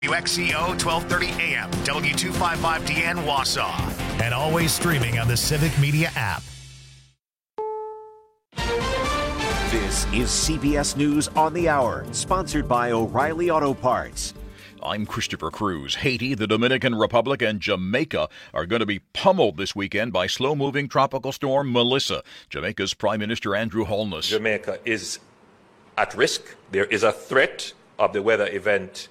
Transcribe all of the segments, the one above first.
WXCO 1230 AM, W255DN Wausau, and always streaming on the Civic Media app. This is CBS News on the Hour, sponsored by O'Reilly Auto Parts. I'm Christopher Cruz. Haiti, the Dominican Republic, and Jamaica are going to be pummeled this weekend by slow-moving tropical storm Melissa. Jamaica's Prime Minister Andrew Holness. Jamaica is at risk. There is a threat of the weather event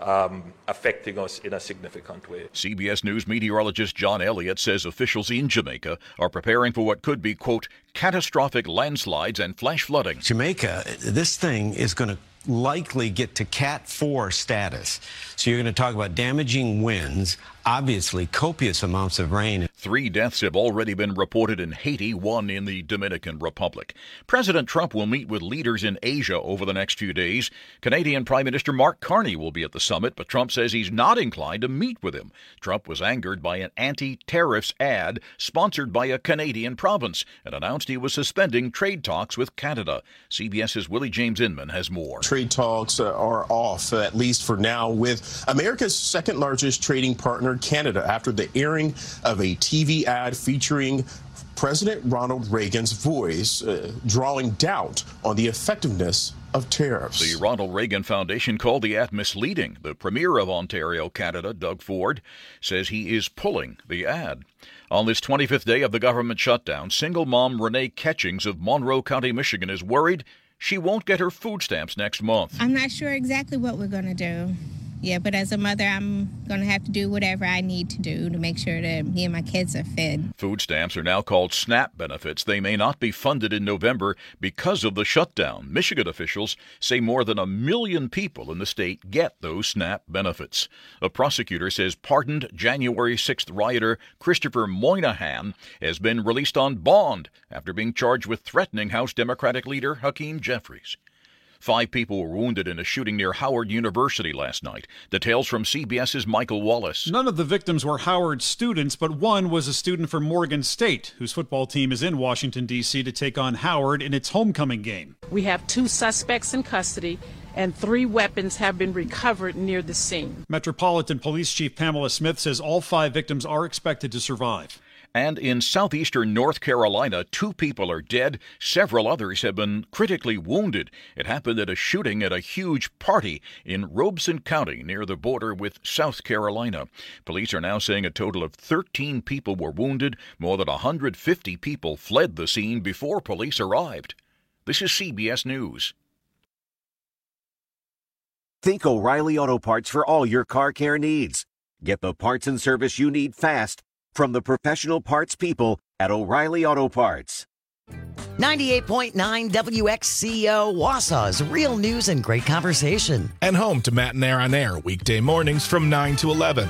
affecting us in a significant way. CBS News meteorologist John Elliott says officials in Jamaica are preparing for what could be, quote, catastrophic landslides and flash flooding. Jamaica, this thing is going to likely get to Cat 4 status. So you're going to talk about damaging winds, obviously copious amounts of rain. 3 deaths have already been reported in Haiti, 1 in the Dominican Republic. President Trump will meet with leaders in Asia over the next few days. Canadian Prime Minister Mark Carney will be at the summit, but Trump says he's not inclined to meet with him. Trump was angered by an anti-tariffs ad sponsored by a Canadian province and announced he was suspending trade talks with Canada. CBS's Willie James Inman has more. Trade talks are off, at least for now, with America's second largest trading partner, Canada, after the airing of a TV ad featuring President Ronald Reagan's voice, drawing doubt on the effectiveness of tariffs. The Ronald Reagan Foundation called the ad misleading. The Premier of Ontario, Canada, Doug Ford, says he is pulling the ad. On this 25th day of the government shutdown, single mom Renee Ketchings of Monroe County, Michigan, is worried she won't get her food stamps next month. I'm not sure exactly what we're going to do. Yeah, but as a mother, I'm going to have to do whatever I need to do to make sure that me and my kids are fed. Food stamps are now called SNAP benefits. They may not be funded in November because of the shutdown. Michigan officials say more than 1 million people in the state get those SNAP benefits. A prosecutor says pardoned January 6th rioter Christopher Moynihan has been released on bond after being charged with threatening House Democratic leader Hakeem Jeffries. 5 people were wounded in a shooting near Howard University last night. Details from CBS's Michael Wallace. None of the victims were Howard students, but one was a student from Morgan State, whose football team is in Washington, D.C. to take on Howard in its homecoming game. We have 2 suspects in custody, and 3 weapons have been recovered near the scene. Metropolitan Police Chief Pamela Smith says all 5 victims are expected to survive. And in southeastern North Carolina, 2 people are dead. Several others have been critically wounded. It happened at a shooting at a huge party in Robeson County near the border with South Carolina. Police are now saying a total of 13 people were wounded. More than 150 people fled the scene before police arrived. This is CBS News. Think O'Reilly Auto Parts for all your car care needs. Get the parts and service you need fast from the professional parts people at O'Reilly Auto Parts. 98.9 WXCO, Wausau's real news and great conversation. And home to Matt and Air on Air, weekday mornings from 9 to 11.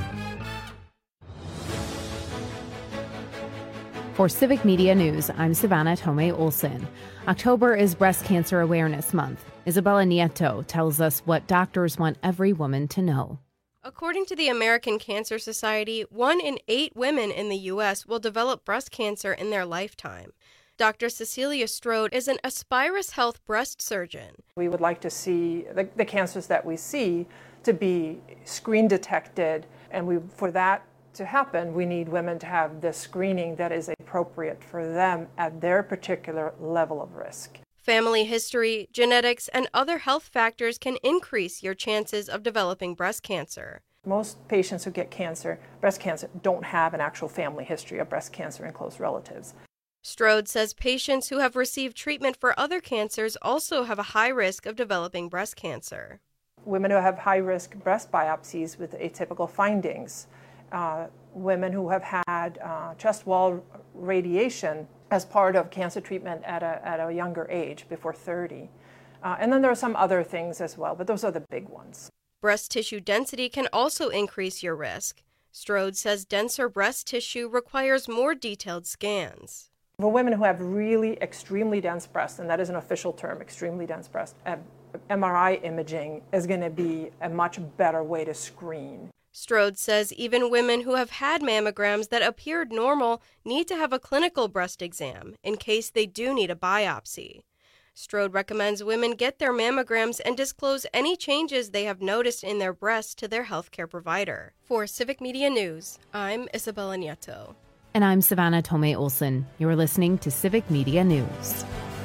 For Civic Media News, I'm Savannah Tomei Olson. October is Breast Cancer Awareness Month. Isabella Nieto tells us what doctors want every woman to know. According to the American Cancer Society, 1 in 8 women in the U.S. will develop breast cancer in their lifetime. Dr. Cecilia Strode is an Aspirus Health breast surgeon. We would like to see the cancers that we see to be screen detected, and for that to happen, we need women to have the screening that is appropriate for them at their particular level of risk. Family history, genetics, and other health factors can increase your chances of developing breast cancer. Most patients who get breast cancer, don't have an actual family history of breast cancer in close relatives. Strode says patients who have received treatment for other cancers also have a high risk of developing breast cancer. Women who have high-risk breast biopsies with atypical findings, women who have had chest wall radiation as part of cancer treatment at a younger age, before 30. And then there are some other things as well, but those are the big ones. Breast tissue density can also increase your risk. Strode says denser breast tissue requires more detailed scans. For women who have really extremely dense breasts, and that is an official term, extremely dense breast, MRI imaging is going to be a much better way to screen. Strode says even women who have had mammograms that appeared normal need to have a clinical breast exam in case they do need a biopsy. Strode recommends women get their mammograms and disclose any changes they have noticed in their breasts to their healthcare provider. For Civic Media News, I'm Isabella Nieto. And I'm Savannah Tomei Olson. You're listening to Civic Media News.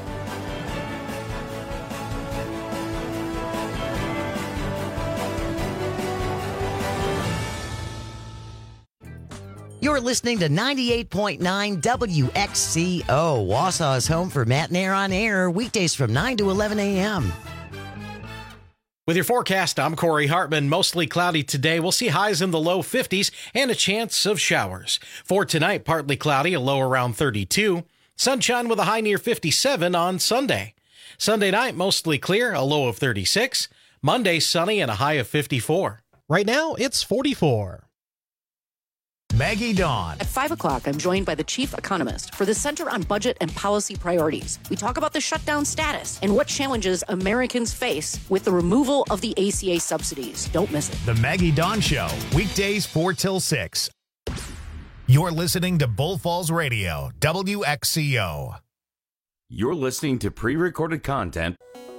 You're listening to 98.9 WXCO, Wausau's home for Matt and Air on Air, weekdays from 9 to 11 a.m. With your forecast, I'm Corey Hartman. Mostly cloudy today. We'll see highs in the low 50s and a chance of showers. For tonight, partly cloudy, a low around 32. Sunshine with a high near 57 on Sunday. Sunday night, mostly clear, a low of 36. Monday, sunny and a high of 54. Right now, it's 44. Maggie Dawn. At 5 o'clock, I'm joined by the chief economist for the Center on Budget and Policy Priorities. We talk about the shutdown status and what challenges Americans face with the removal of the ACA subsidies. Don't miss it. The Maggie Dawn Show, weekdays 4 till 6. You're listening to Bull Falls Radio, WXCO. You're listening to pre-recorded content.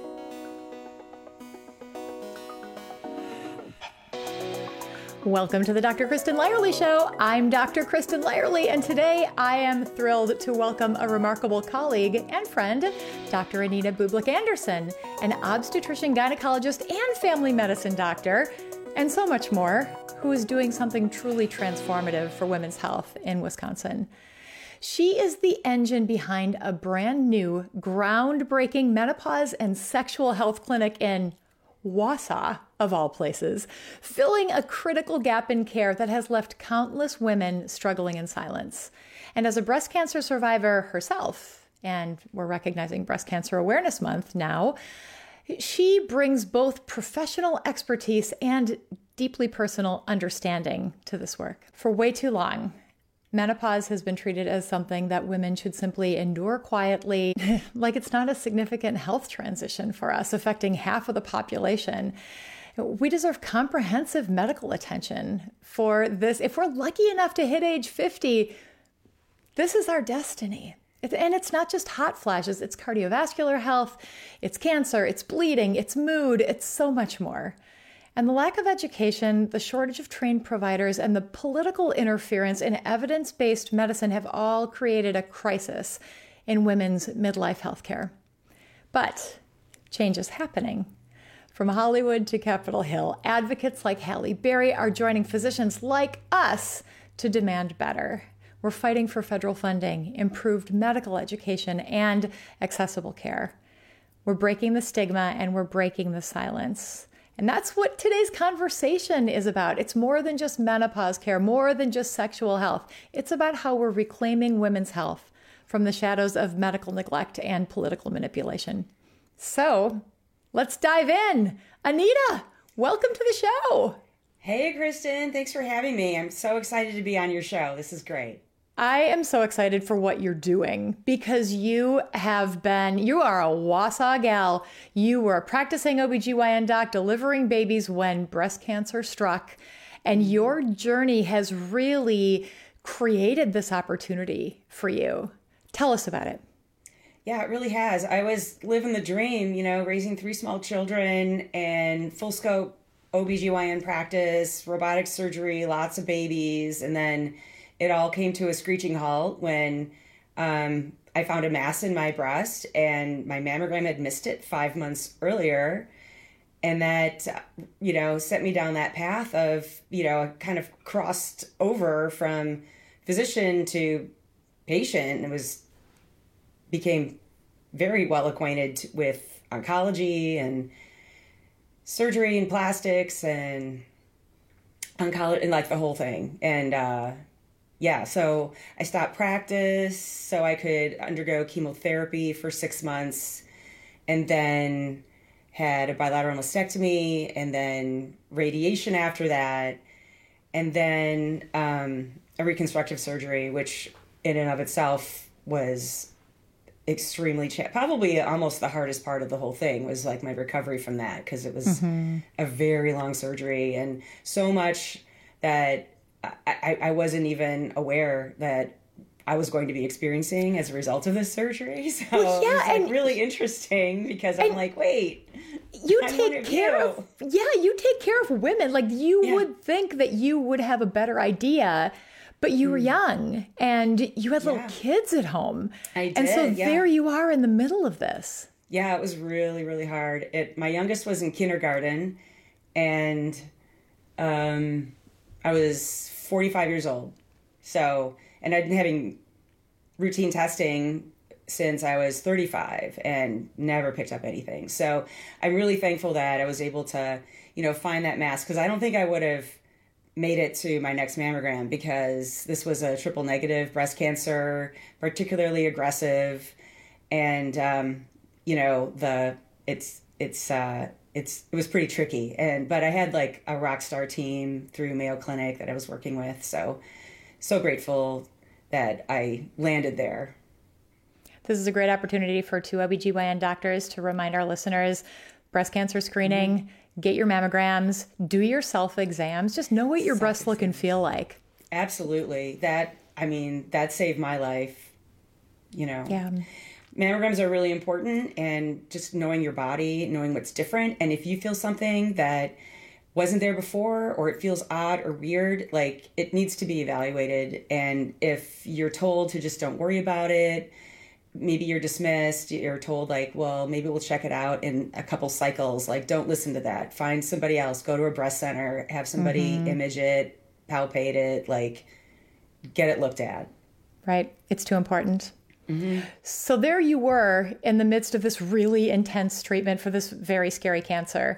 Welcome to the Dr. Kristen Lyerly Show. I'm Dr. Kristen Lyerly, and today I am thrilled to welcome a remarkable colleague and friend, Dr. Anita Bublik-Anderson, an obstetrician, gynecologist, and family medicine doctor, and so much more, who is doing something truly transformative for women's health in Wisconsin. She is the engine behind a brand new, groundbreaking menopause and sexual health clinic in Wausau, of all places, filling a critical gap in care that has left countless women struggling in silence. And as a breast cancer survivor herself, and we're recognizing Breast Cancer Awareness Month now, she brings both professional expertise and deeply personal understanding to this work. For way too long, menopause has been treated as something that women should simply endure quietly, like it's not a significant health transition for us, affecting half of the population. We deserve comprehensive medical attention for this. If we're lucky enough to hit age 50, this is our destiny. And it's not just hot flashes, it's cardiovascular health, it's cancer, it's bleeding, it's mood, it's so much more. And the lack of education, the shortage of trained providers, and the political interference in evidence-based medicine have all created a crisis in women's midlife healthcare. But change is happening. From Hollywood to Capitol Hill, advocates like Halle Berry are joining physicians like us to demand better. We're fighting for federal funding, improved medical education, and accessible care. We're breaking the stigma and we're breaking the silence. And that's what today's conversation is about. It's more than just menopause care, more than just sexual health. It's about how we're reclaiming women's health from the shadows of medical neglect and political manipulation. So let's dive in. Anita, welcome to the show. Hey, Kristen. Thanks for having me. I'm so excited to be on your show. This is great. I am so excited for what you're doing because you are a Wausau gal. You were a practicing OBGYN doc delivering babies when breast cancer struck. And your journey has really created this opportunity for you. Tell us about it. Yeah, it really has. I was living the dream, raising 3 small children and full scope OBGYN practice, robotic surgery, lots of babies. And then it all came to a screeching halt when I found a mass in my breast and my mammogram had missed it 5 months earlier. And that, set me down that path of, kind of crossed over from physician to patient and became very well acquainted with oncology and surgery and plastics and oncology and like the whole thing. And, so I stopped practice so I could undergo chemotherapy for 6 months and then had a bilateral mastectomy and then radiation after that. And then a reconstructive surgery, which in and of itself was extremely, probably almost the hardest part of the whole thing was like my recovery from that because it was a very long surgery and so much that I wasn't even aware that I was going to be experiencing as a result of this surgery. So Well, yeah, it was like and- really interesting because I'm like, wait, You I'm one take of care you. of, you take care of women. Like you would think that you would have a better idea, but you were young and you had little kids at home. I And so did, yeah. there you are in the middle of this. Yeah, it was really, really hard. My youngest was in kindergarten, and I was 45 years old. So, and I'd been having routine testing since I was 35 and never picked up anything. So I'm really thankful that I was able to, find that mass, because I don't think I would have made it to my next mammogram, because this was a triple negative breast cancer, particularly aggressive. And, it was pretty tricky. But I had like a rock star team through Mayo Clinic that I was working with. So grateful that I landed there. This is a great opportunity for two OBGYN doctors to remind our listeners, breast cancer screening, get your mammograms, do your self-exams, just know what your breasts look and feel like. Absolutely. That saved my life, Yeah. Mammograms are really important, and just knowing your body, knowing what's different. And if you feel something that wasn't there before, or it feels odd or weird, like it needs to be evaluated. And if you're told to just don't worry about it, maybe you're dismissed, you're told like, well, maybe we'll check it out in a couple cycles. Like, don't listen to that. Find somebody else, go to a breast center, have somebody image it, palpate it, like get it looked at. Right. It's too important. So there you were in the midst of this really intense treatment for this very scary cancer.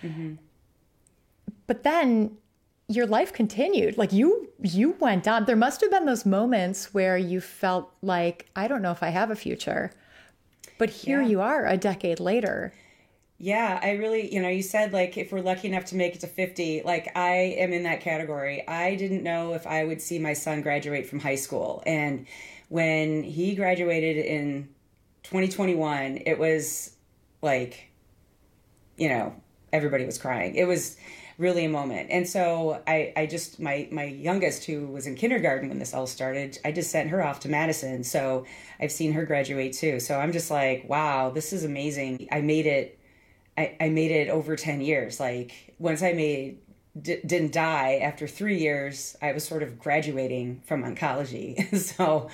But then your life continued. Like you went on. There must have been those moments where you felt like, I don't know if I have a future. But here you are a decade later. Yeah, I really, you said like if we're lucky enough to make it to 50, like I am in that category. I didn't know if I would see my son graduate from high school. And when he graduated in 2021, it was like, everybody was crying. It was really a moment. And so I just, my youngest, who was in kindergarten when this all started, I just sent her off to Madison. So I've seen her graduate too. So I'm just like, wow, this is amazing. I made it over 10 years. Like once I didn't die after 3 years, I was sort of graduating from oncology. So,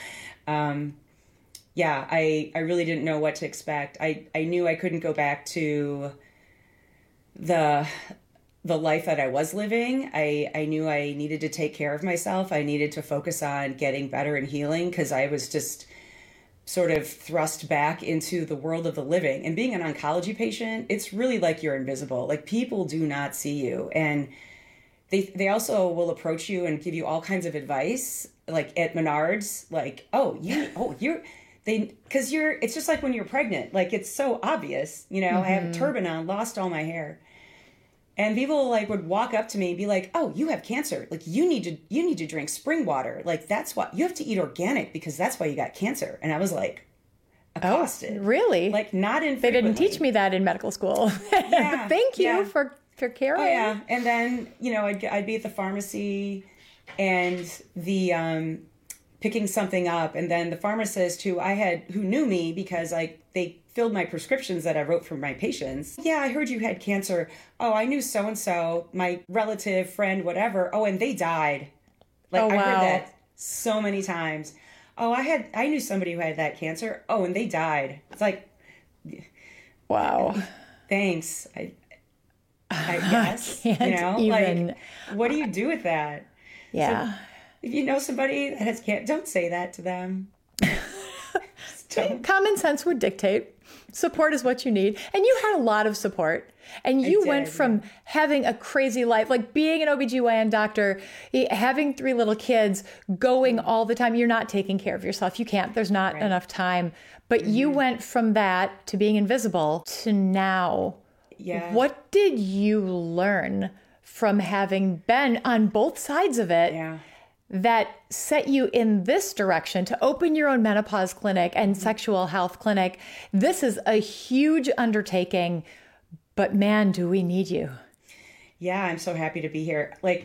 I really didn't know what to expect. I knew I couldn't go back to the life that I was living. I knew I needed to take care of myself. I needed to focus on getting better and healing, because I was just sort of thrust back into the world of the living. And being an oncology patient, it's really like you're invisible. Like people do not see you. And they also will approach you and give you all kinds of advice, like at Menards, like, it's just like when you're pregnant, like it's so obvious, I have a turban on, lost all my hair. And people like would walk up to me and be like, oh, you have cancer. Like you need to drink spring water. Like that's why you have to eat organic, because that's why you got cancer. And I was like, accosted. Oh, really? Like not infrequently. They didn't teach me that in medical school. Yeah, Thank you for caring. Oh yeah. And then, I'd be at the pharmacy and the picking something up, and then the pharmacist who knew me because they filled my prescriptions that I wrote for my patients. Yeah, I heard you had cancer. Oh, I knew so-and-so, my relative, friend, whatever. Oh, and they died. Like I heard that so many times. Oh, I knew somebody who had that cancer. Oh, and they died. It's like, wow. Thanks. I guess, like, what do you do with that? Yeah. So, if you know somebody that has cancer, don't say that to them. Common sense would dictate support is what you need. And you had a lot of support. And you went from having a crazy life, like being an OBGYN doctor, having 3 little kids, going all the time. You're not taking care of yourself. You can't. There's not enough time. But you went from that to being invisible to now. Yeah. What did you learn from having been on both sides of it that set you in this direction to open your own menopause clinic and sexual health clinic? This is a huge undertaking, but man, do we need you. Yeah, I'm so happy to be here. Like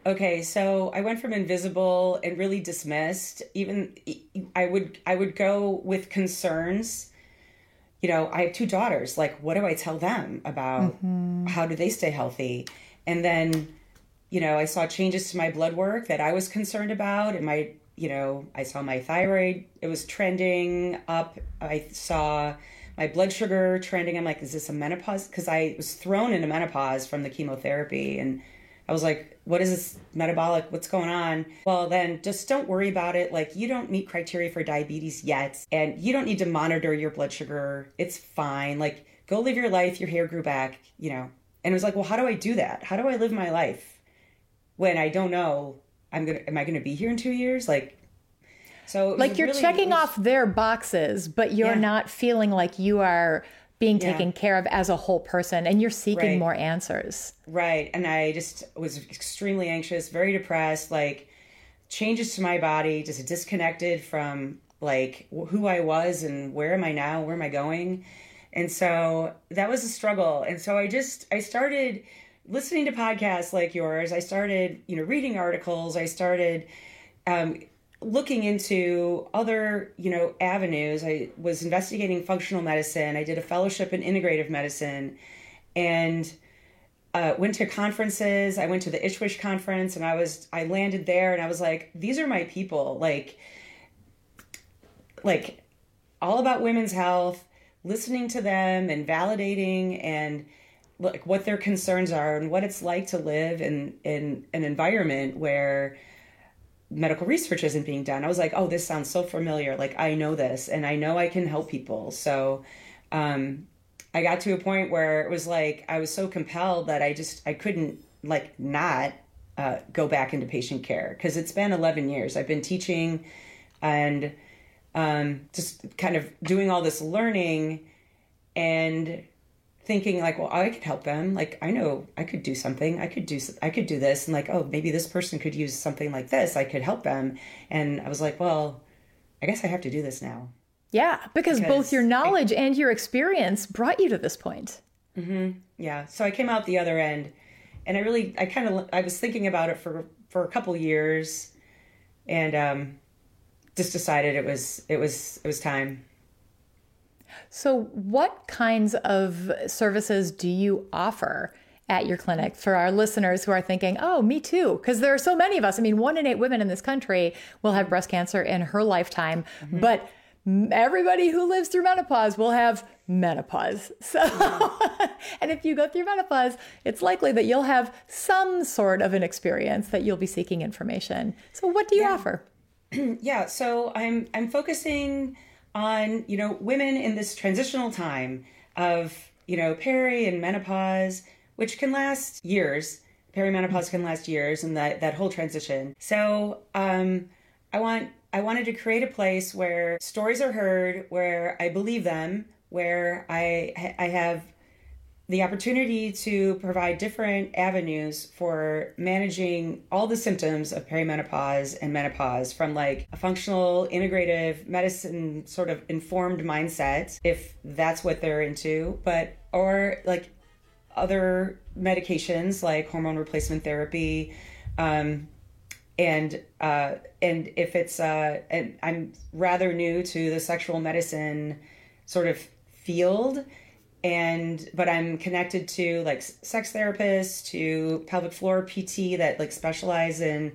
Okay, so I went from invisible and really dismissed. Even I would go with concerns. You know, I have 2 daughters. Like, what do I tell them about how do they stay healthy? And then, you know, I saw changes to my blood work that I was concerned about. And I saw my thyroid, it was trending up. I saw my blood sugar trending. I'm like, is this a menopause? Because I was thrown into menopause from the chemotherapy. And I was like, what is this metabolic? What's going on? Well, then just don't worry about it. Like, you don't meet criteria for diabetes yet, and you don't need to monitor your blood sugar. It's fine. Like, go live your life. Your hair grew back, you know. And it was like, well, how do I do that? How do I live my life when I don't know am I going to be here in 2 years? Like, so like you're checking off their boxes, but you're not feeling like you are being taken care of as a whole person, and you're seeking more answers. Right. And I just was extremely anxious, very depressed, like changes to my body, just disconnected from like who I was and where am I now? Where am I going? And so that was a struggle. And so I started listening to podcasts like yours. I started, reading articles. I started, looking into other, avenues. I was investigating functional medicine. I did a fellowship in integrative medicine and went to conferences. I went to the ISSWSH conference and I landed there and I was like, these are my people, like all about women's health, listening to them and validating and like what their concerns are and what it's like to live in an environment where medical research isn't being done. I was like, oh, this sounds so familiar. Like, I know this and I know I can help people. So I got to a point where it was like, I was so compelled that I couldn't not go back into patient care because it's been 11 years. I've been teaching and just kind of doing all this learning and thinking like, well, I could help them. Like, I know I could do something. I could do this. And like, oh, maybe this person could use something like this. I could help them. And I was like, well, I guess I have to do this now. Yeah, because both your knowledge and your experience brought you to this point. Mm-hmm. Yeah. So I came out the other end and I was thinking about it for a couple years and just decided it was time. So what kinds of services do you offer at your clinic for our listeners who are thinking, oh, me too? Because there are so many of us. I mean, 1 in 8 women in this country will have breast cancer in her lifetime, but everybody who lives through menopause will have menopause. So, and if you go through menopause, it's likely that you'll have some sort of an experience that you'll be seeking information. So what do you offer? Yeah, so I'm focusing on, women in this transitional time of, peri and menopause, which can last years. Perimenopause can last years and that whole transition. So I wanted to create a place where stories are heard, where I believe them, where I have the opportunity to provide different avenues for managing all the symptoms of perimenopause and menopause from like a functional integrative medicine sort of informed mindset, if that's what they're into, or like other medications like hormone replacement therapy, and if it's and I'm rather new to the sexual medicine sort of field, but I'm connected to like sex therapists, to pelvic floor PT that like specialize in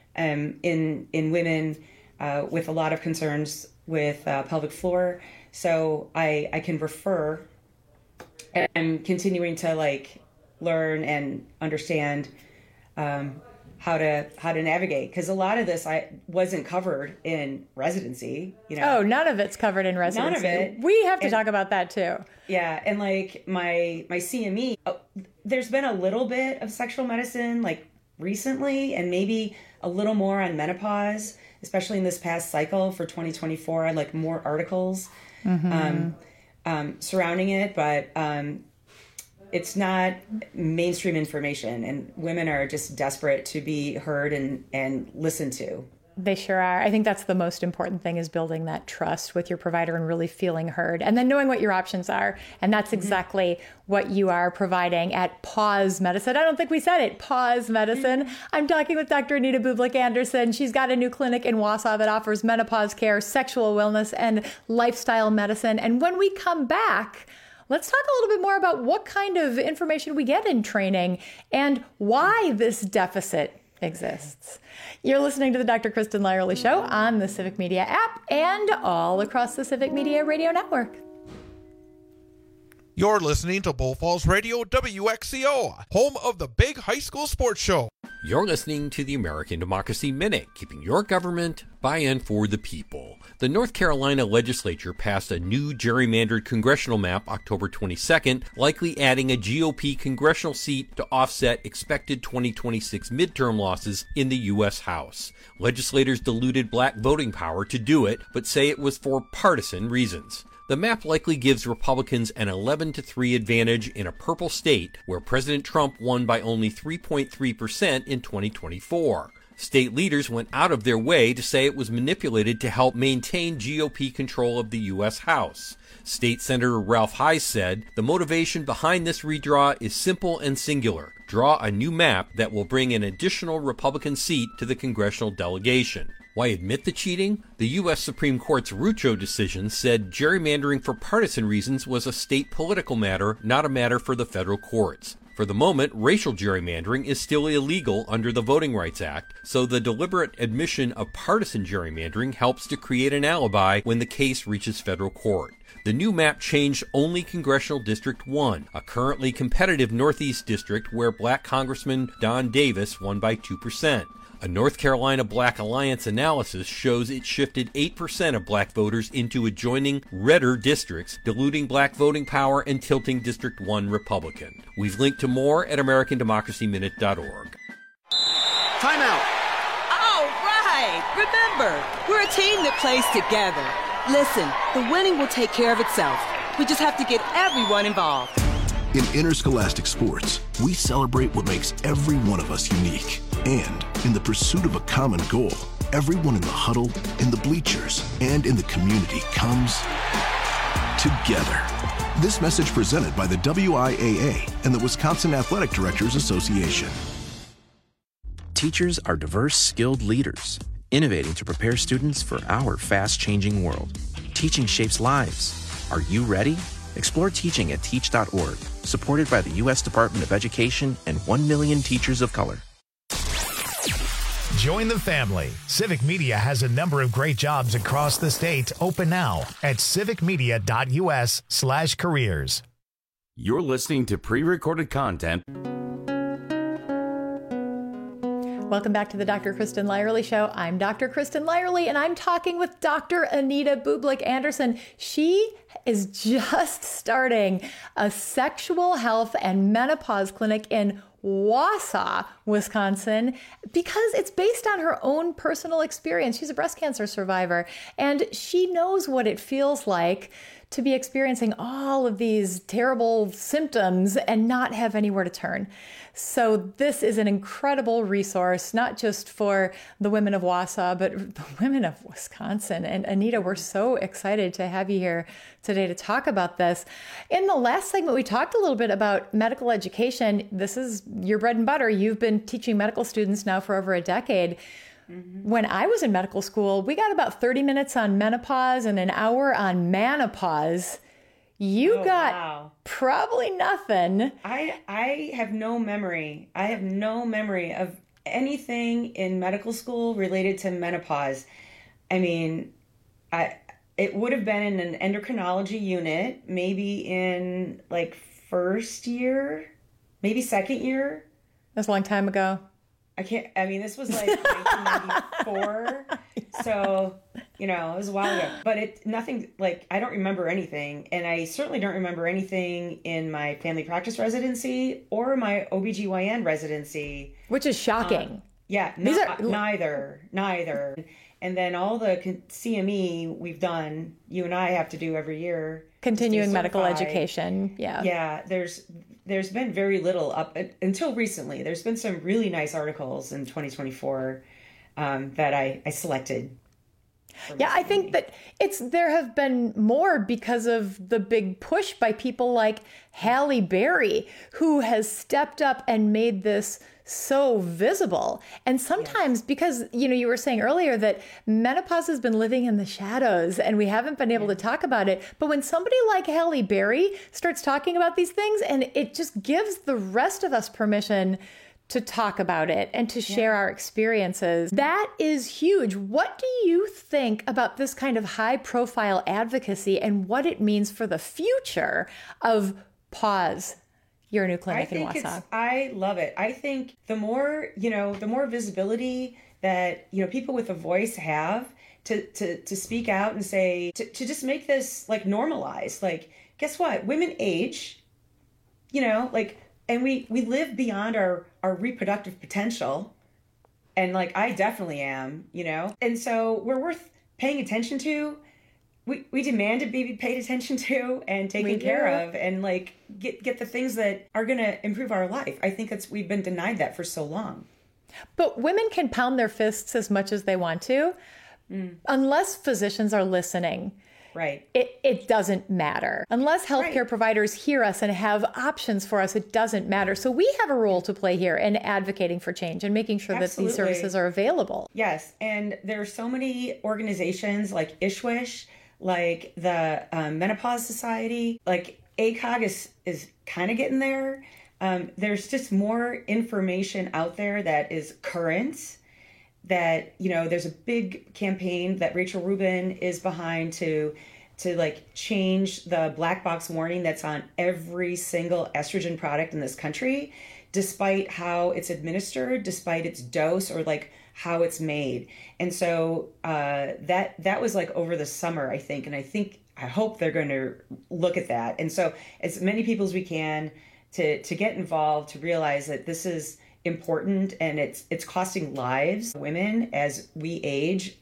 women with a lot of concerns with pelvic floor. So I can refer, and I'm continuing to like learn and understand how to navigate, because a lot of this I wasn't covered in residency. Oh, none of it's covered in residency. None of it. We have to talk about that too. Yeah, and like my CME, there's been a little bit of sexual medicine like recently, and maybe a little more on menopause, especially in this past cycle for 2024. I like more articles surrounding it, but it's not mainstream information, and women are just desperate to be heard and listened to. They sure are. I think that's the most important thing, is building that trust with your provider and really feeling heard, and then knowing what your options are. And that's exactly what you are providing at Pause Medicine. I don't think we said it. Pause Medicine. I'm talking with Dr. Anita Bublik-Anderson. She's got a new clinic in Wausau that offers menopause care, sexual wellness, and lifestyle medicine. And when we come back, let's talk a little bit more about what kind of information we get in training and why this deficit exists. You're listening to the Dr. Kristen Lyerly Show on the Civic Media app and all across the Civic Media Radio Network. You're listening to Bull Falls Radio, WXCO, home of the big high school sports show. You're listening to the American Democracy Minute, keeping your government by and for the people. The North Carolina legislature passed a new gerrymandered congressional map October 22nd, likely adding a GOP congressional seat to offset expected 2026 midterm losses in the U.S. House. Legislators diluted black voting power to do it, but say it was for partisan reasons. The map likely gives Republicans an 11-3 advantage in a purple state where President Trump won by only 3.3% in 2024. State leaders went out of their way to say it was manipulated to help maintain GOP control of the U.S. House. State Senator Ralph Heiss said, "The motivation behind this redraw is simple and singular. Draw a new map that will bring an additional Republican seat to the congressional delegation." Why admit the cheating? The U.S. Supreme Court's Rucho decision said gerrymandering for partisan reasons was a state political matter, not a matter for the federal courts. For the moment, racial gerrymandering is still illegal under the Voting Rights Act, so the deliberate admission of partisan gerrymandering helps to create an alibi when the case reaches federal court. The new map changed only Congressional District 1, a currently competitive Northeast district where black Congressman Don Davis won by 2%. A North Carolina Black Alliance analysis shows it shifted 8% of black voters into adjoining redder districts, diluting black voting power and tilting District 1 Republican. We've linked to more at AmericanDemocracyMinute.org. Timeout. All right. Remember, we're a team that plays together. Listen, the winning will take care of itself. We just have to get everyone involved. In interscholastic sports, we celebrate what makes every one of us unique. And in the pursuit of a common goal, everyone in the huddle, in the bleachers, and in the community comes together. This message presented by the WIAA and the Wisconsin Athletic Directors Association. Teachers are diverse, skilled leaders, innovating to prepare students for our fast-changing world. Teaching shapes lives. Are you ready? Explore teaching at teach.org, supported by the U.S. Department of Education and 1 million teachers of color. Join the family. Civic Media has a number of great jobs across the state open now at civicmedia.us/careers. You're listening to pre-recorded content. Welcome back to the Dr. Kristen Lyerly Show. I'm Dr. Kristen Lyerly, and I'm talking with Dr. Anita Bublik-Anderson. She is just starting a sexual health and menopause clinic in Wausau, Wisconsin, because it's based on her own personal experience. She's a breast cancer survivor, and she knows what it feels like to be experiencing all of these terrible symptoms and not have anywhere to turn. So this is an incredible resource, not just for the women of Wausau, but the women of Wisconsin. And Anita, we're so excited to have you here today to talk about this. In the last segment, we talked a little bit about medical education. This is your bread and butter. You've been teaching medical students now for over a decade. Mm-hmm. When I was in medical school, we got about 30 minutes on menopause and an hour on menopause. You got probably nothing. I have no memory. I have no memory of anything in medical school related to menopause. I mean, it would have been in an endocrinology unit, maybe in like first year, maybe second year. That's a long time ago. This was like 1994. So, it was a while ago. But I don't remember anything. And I certainly don't remember anything in my family practice residency or my OBGYN residency. Which is shocking. Neither. And then all the CME we've done, you and I have to do every year. Continuing medical education. Yeah. Yeah. There's been very little up until recently. There's been some really nice articles in 2024 that I selected. Yeah, I think that there have been more because of the big push by people like Halle Berry, who has stepped up and made this so visible. And sometimes because, you were saying earlier that menopause has been living in the shadows and we haven't been able to talk about it. But when somebody like Halle Berry starts talking about these things, and it just gives the rest of us permission to talk about it and to share our experiences. That is huge. What do you think about this kind of high profile advocacy and what it means for the future of Pause, your new clinic in Wausau? I love it. I think the more visibility that, people with a voice have to speak out and say, to just make this like normalized, like, guess what? Women age, and we live beyond our reproductive potential. And like, I definitely am, and so we're worth paying attention to. We demand to be paid attention to and taken care of, and like get the things that are going to improve our life. I think we've been denied that for so long. But women can pound their fists as much as they want to, unless physicians are listening. Right. It doesn't matter. Unless healthcare providers hear us and have options for us, it doesn't matter. So we have a role to play here in advocating for change and making sure that these services are available. Yes. And there are so many organizations like ISHWISH, like the Menopause Society, like ACOG is kind of getting there. There's just more information out there that is current. That, there's a big campaign that Rachel Rubin is behind to like change the black box warning that's on every single estrogen product in this country, despite how it's administered, despite its dose, or like how it's made. And so that was like over the summer, I think. And I hope they're going to look at that. And so as many people as we can to get involved, to realize that this is important, and it's costing lives, women, as we age,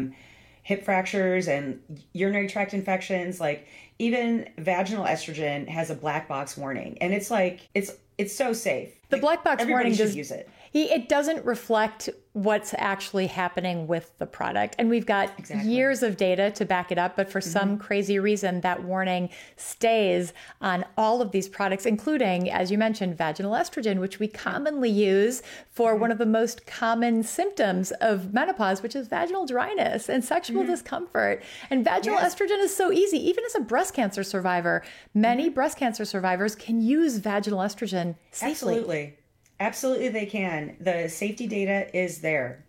hip fractures and urinary tract infections. Like even vaginal estrogen has a black box warning, and it's like it's so safe. The black box warning should use it. It doesn't reflect what's actually happening with the product. And we've got years of data to back it up. But for some crazy reason, that warning stays on all of these products, including, as you mentioned, vaginal estrogen, which we commonly use for one of the most common symptoms of menopause, which is vaginal dryness and sexual discomfort. And vaginal estrogen is so easy. Even as a breast cancer survivor, many breast cancer survivors can use vaginal estrogen safely. Absolutely, they can. The safety data is there.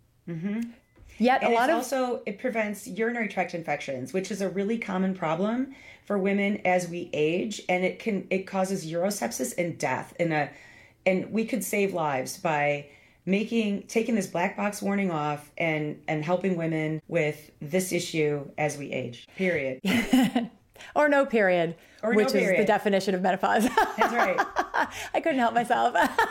Yet it prevents urinary tract infections, which is a really common problem for women as we age, and it causes urosepsis and death. And we could save lives by taking this black box warning off and helping women with this issue as we age. Period. Or no period, which is the definition of menopause. That's right. I couldn't help myself.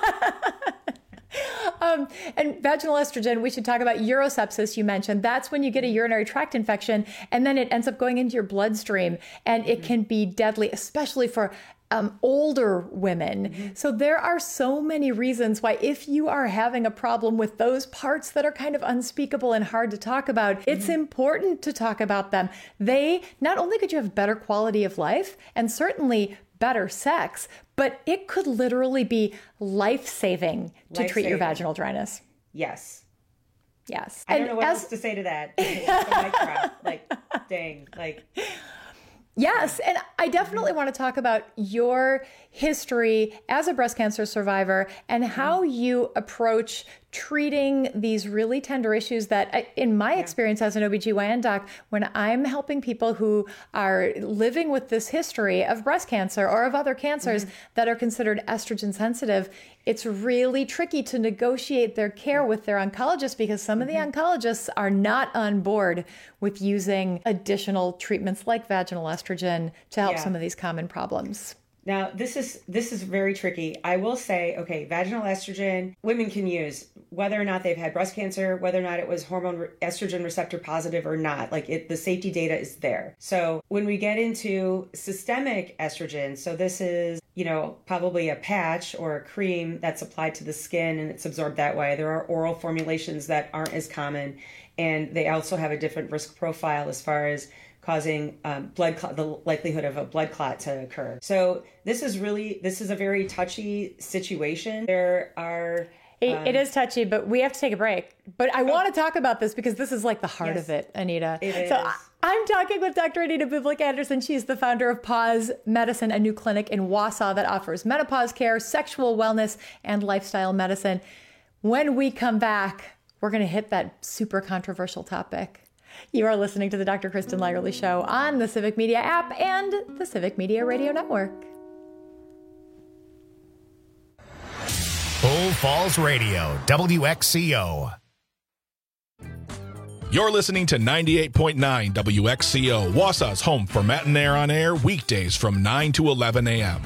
And vaginal estrogen, we should talk about urosepsis. You mentioned that's when you get a urinary tract infection and then it ends up going into your bloodstream, and it can be deadly, especially for older women. So there are so many reasons why, if you are having a problem with those parts that are kind of unspeakable and hard to talk about, it's important to talk about them. Not only could you have better quality of life and certainly better sex, but it could literally be life-saving to treat your vaginal dryness. Yes. Yes. I don't know what else to say to that. It's a mic drop. Like, dang. Like... Yes. And I definitely want to talk about your history as a breast cancer survivor and how you approach treating these really tender issues that, in my experience as an OBGYN doc, when I'm helping people who are living with this history of breast cancer or of other cancers that are considered estrogen sensitive, it's really tricky to negotiate their care with their oncologist, because some of the oncologists are not on board with using additional treatments like vaginal estrogen to help some of these common problems. Now, this is very tricky. I will say, okay, vaginal estrogen, women can use, whether or not they've had breast cancer, whether or not it was hormone estrogen receptor positive or not, the safety data is there. So when we get into systemic estrogen, so this is, probably a patch or a cream that's applied to the skin and it's absorbed that way. There are oral formulations that aren't as common, and they also have a different risk profile as far as causing blood clot, the likelihood of a blood clot to occur. So this is a very touchy situation. There are... It is touchy, but we have to take a break. But I want to talk about this because this is like the heart of it, Anita. So I'm talking with Dr. Anita Bublik-Anderson. She's the founder of Pause Medicine, a new clinic in Wausau that offers menopause care, sexual wellness, and lifestyle medicine. When we come back, we're going to hit that super controversial topic. You are listening to the Dr. Kristen Lyerly Show on the Civic Media app and the Civic Media Radio Network. Bull Falls Radio, WXCO. You're listening to 98.9 WXCO, Wausau's home for Matt and Air on Air, weekdays from 9 to 11 a.m.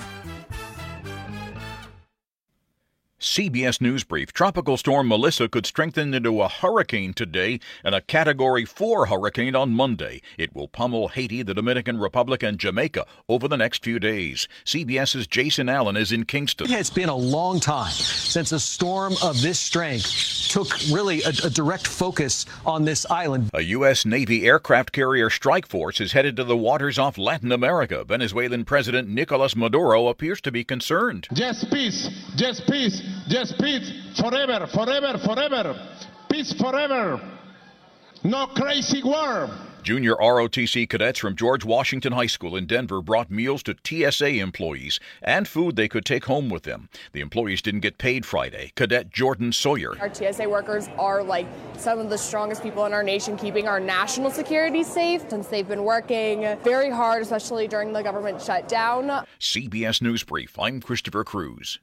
CBS News Brief. Tropical storm Melissa could strengthen into a hurricane today and a Category 4 hurricane on Monday. It will pummel Haiti, the Dominican Republic, and Jamaica over the next few days. CBS's Jason Allen is in Kingston. It has been a long time since a storm of this strength took really a direct focus on this island. A U.S. Navy aircraft carrier strike force is headed to the waters off Latin America. Venezuelan President Nicolas Maduro appears to be concerned. Just peace, just peace. Just peace forever, forever, forever. Peace forever. No crazy war. Junior ROTC cadets from George Washington High School in Denver brought meals to TSA employees and food they could take home with them. The employees didn't get paid Friday. Cadet Jordan Sawyer. Our TSA workers are some of the strongest people in our nation, keeping our national security safe since they've been working very hard, especially during the government shutdown. CBS News Brief. I'm Christopher Cruz.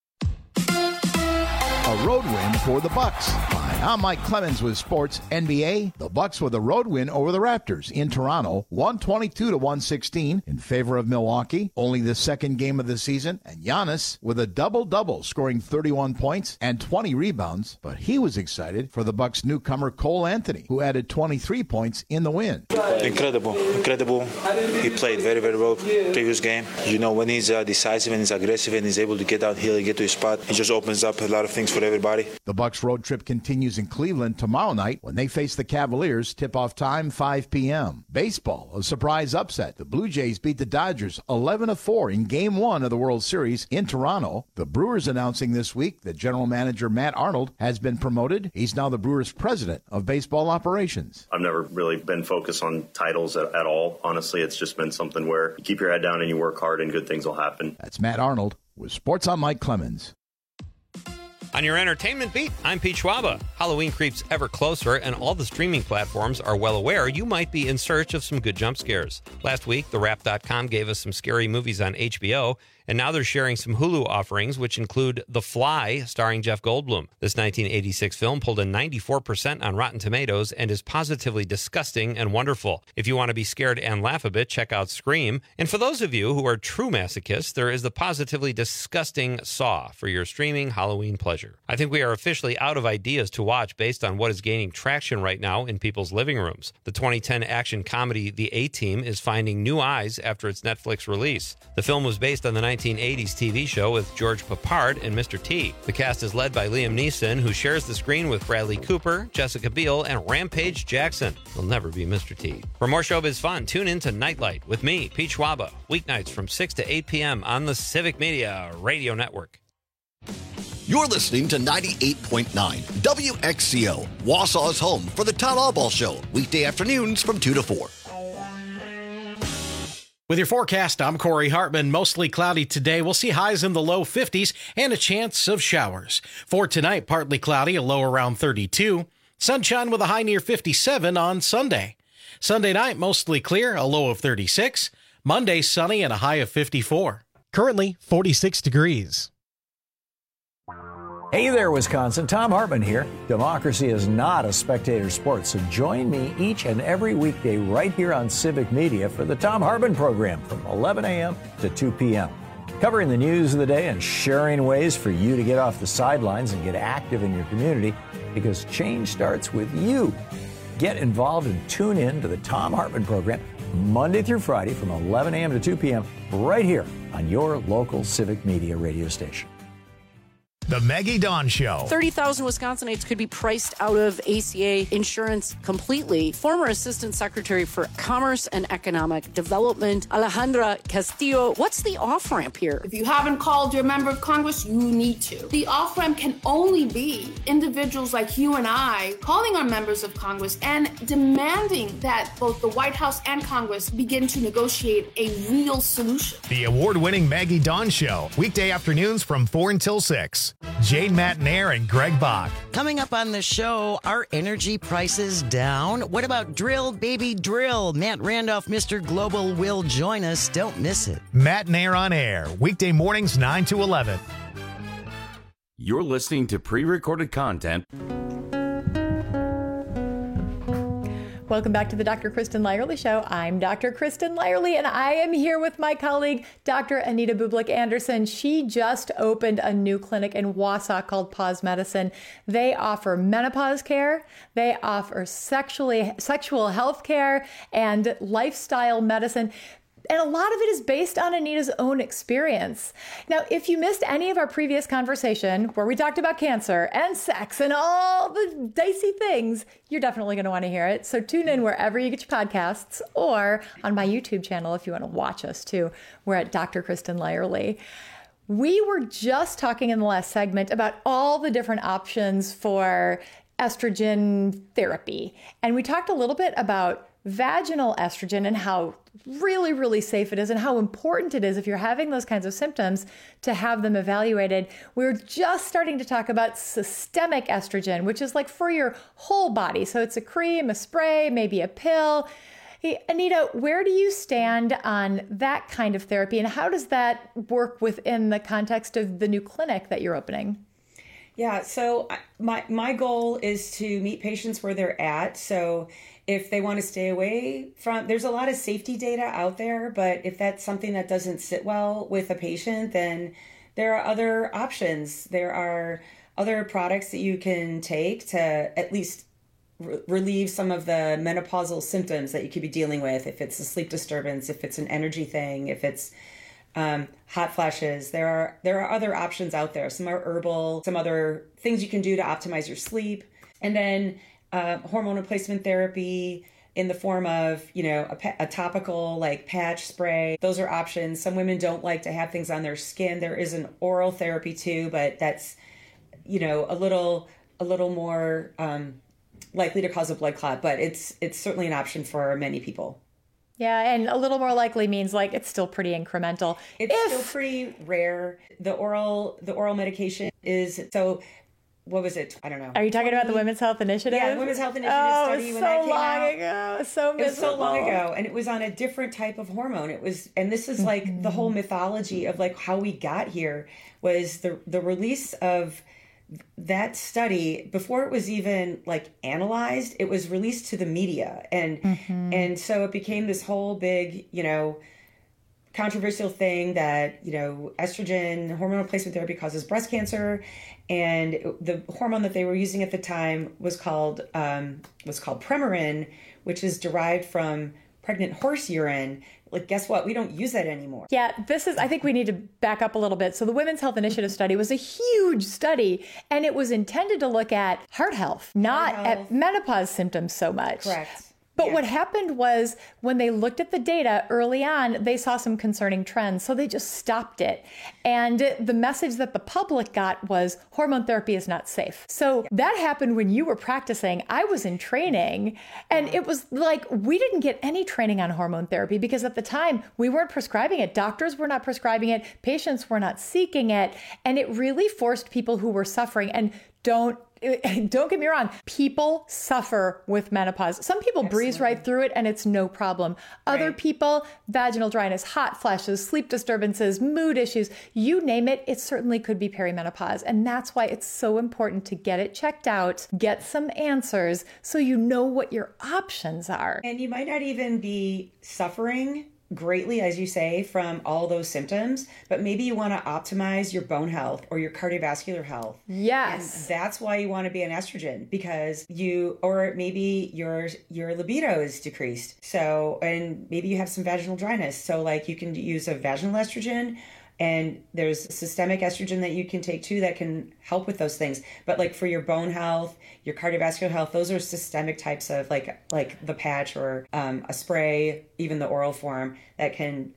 A road win for the Bucks. Hi, I'm Mike Clemens with Sports NBA. The Bucks with a road win over the Raptors in Toronto, 122-116 in favor of Milwaukee. Only the second game of the season, and Giannis with a double-double, scoring 31 points and 20 rebounds. But he was excited for the Bucks newcomer Cole Anthony, who added 23 points in the win. Incredible. He played very, very well previous game. When he's decisive and he's aggressive and he's able to get downhill and get to his spot, he just opens up a lot of things for everybody. The Bucks road trip continues in Cleveland tomorrow night when they face the Cavaliers. Tip-off time 5 p.m. Baseball, a surprise upset. The Blue Jays beat the Dodgers 11-4 in Game 1 of the World Series in Toronto. The Brewers announcing this week that general manager Matt Arnold has been promoted. He's now the Brewers president of baseball operations. I've never really been focused on titles at all. Honestly, it's just been something where you keep your head down and you work hard and good things will happen. That's Matt Arnold with Sports on Mike Clemens. On your entertainment beat, I'm Pete Schwaba. Halloween creeps ever closer, and all the streaming platforms are well aware you might be in search of some good jump scares. Last week, TheWrap.com gave us some scary movies on HBO, and now they're sharing some Hulu offerings, which include The Fly, starring Jeff Goldblum. This 1986 film pulled a 94% on Rotten Tomatoes and is positively disgusting and wonderful. If you want to be scared and laugh a bit, check out Scream. And for those of you who are true masochists, there is the positively disgusting Saw for your streaming Halloween pleasure. I think we are officially out of ideas to watch based on what is gaining traction right now in people's living rooms. The 2010 action comedy The A-Team is finding new eyes after its Netflix release. The film was based on the 1980s TV show with George Papard and Mr. T. The cast is led by Liam Neeson, who shares the screen with Bradley Cooper, Jessica Biel, and Rampage Jackson. He'll never be Mr. T. For more showbiz fun, tune in to Nightlight with me, Pete Schwaba, weeknights from 6 to 8 p.m. on the Civic Media Radio Network. You're listening to 98.9 WXCO, Wausau's home for the Todd Albaugh Show, weekday afternoons from 2 to 4. With your forecast, I'm Corey Hartman. Mostly cloudy today. We'll see highs in the low 50s and a chance of showers. For tonight, partly cloudy, a low around 32. Sunshine with a high near 57 on Sunday. Sunday night, mostly clear, a low of 36. Monday, sunny and a high of 54. Currently, 46 degrees. Hey there, Wisconsin. Tom Hartman here. Democracy is not a spectator sport, so join me each and every weekday right here on Civic Media for the Tom Hartman program from 11 a.m. to 2 p.m. covering the news of the day and sharing ways for you to get off the sidelines and get active in your community, because change starts with you. Get involved and tune in to the Thom Hartmann program Monday through Friday from 11 a.m. to 2 p.m. right here on your local civic media radio station. The Maggie Dawn Show. 30,000 Wisconsinites could be priced out of ACA insurance completely. Former Assistant Secretary for Commerce and Economic Development, Alejandra Castillo. What's the off-ramp here? If you haven't called your member of Congress, you need to. The off-ramp can only be individuals like you and I calling our members of Congress and demanding that both the White House and Congress begin to negotiate a real solution. The award-winning Maggie Dawn Show. Weekday afternoons from 4 until 6. Jane Matnair and Greg Bach. Coming up on the show, are energy prices down? What about drill, baby, drill? Matt Randolph, Mr. Global, will join us. Don't miss it. Matnair on air, weekday mornings 9 to 11. You're listening to pre-recorded content. Welcome back to the Dr. Kristen Lyerly Show. I'm Dr. Kristen Lyerly, and I am here with my colleague, Dr. Anita Bublik-Anderson. She just opened a new clinic in Wausau called Pause Medicine. They offer menopause care, they offer sexual health care, and lifestyle medicine. And a lot of it is based on Anita's own experience. Now, if you missed any of our previous conversation where we talked about cancer and sex and all the dicey things, you're definitely going to want to hear it. So tune in wherever you get your podcasts, or on my YouTube channel if you want to watch us too. We're at Dr. Kristen Lyerly. We were just talking in the last segment about all the different options for estrogen therapy. And we talked a little bit about vaginal estrogen and how really, really safe it is and how important it is if you're having those kinds of symptoms to have them evaluated. We're just starting to talk about systemic estrogen, which is like for your whole body. So it's a cream, a spray, maybe a pill. Hey, Anita, where do you stand on that kind of therapy, and how does that work within the context of the new clinic that you're opening? Yeah, so my goal is to meet patients where they're at. So if they want to stay away from, there's a lot of safety data out there, but if that's something that doesn't sit well with a patient, then there are other options. There are other products that you can take to at least relieve some of the menopausal symptoms that you could be dealing with. If it's a sleep disturbance, if it's an energy thing, if it's hot flashes, there are other options out there. Some are herbal, some other things you can do to optimize your sleep. And then hormone replacement therapy in the form of, a topical like patch spray. Those are options. Some women don't like to have things on their skin. There is an oral therapy too, but that's, a little more likely to cause a blood clot, but it's certainly an option for many people. Yeah, and a little more likely means like it's still pretty incremental. It's still pretty rare. The oral medication is, so what was it? I don't know. Are you talking about the Women's Health Initiative? Yeah, the Women's Health Initiative study when that came out. Ago. So miserable. It was so long ago, and it was on a different type of hormone. It was, and this is like the whole mythology of like how we got here was the release of that study before it was even like analyzed. It was released to the media, and so it became this whole big controversial thing that estrogen hormone replacement therapy causes breast cancer, and the hormone that they were using at the time was called Premarin, which is derived from pregnant horse urine. Like, guess what? We don't use that anymore. Yeah, I think we need to back up a little bit. So the Women's Health Initiative study was a huge study, and it was intended to look at heart health, not at menopause symptoms so much. Correct. But what happened was when they looked at the data early on, they saw some concerning trends. So they just stopped it. And the message that the public got was hormone therapy is not safe. So that happened when you were practicing. I was in training, and it was like we didn't get any training on hormone therapy because at the time we weren't prescribing it. Doctors were not prescribing it. Patients were not seeking it. And it really forced people who were suffering. And don't get me wrong, people suffer with menopause. Some people breeze right through it and it's no problem. Other people, vaginal dryness, hot flashes, sleep disturbances, mood issues, you name it, it certainly could be perimenopause. And that's why it's so important to get it checked out, get some answers so you know what your options are. And you might not even be suffering greatly, as you say, from all those symptoms, but maybe you want to optimize your bone health or your cardiovascular health. Yes. And that's why you want to be on estrogen, because or maybe your libido is decreased. So, and maybe you have some vaginal dryness. So like you can use a vaginal estrogen, and there's systemic estrogen that you can take too that can help with those things. But like for your bone health, your cardiovascular health, those are systemic types of like the patch or a spray, even the oral form that can